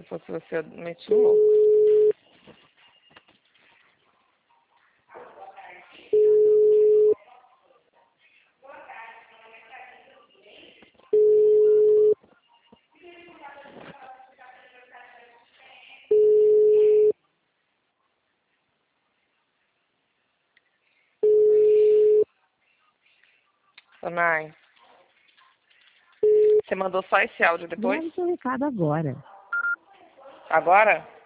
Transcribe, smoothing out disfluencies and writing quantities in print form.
eu fosse você, eu meti o louco. Sonai, você mandou só esse áudio depois? Grave seu recado agora. Agora?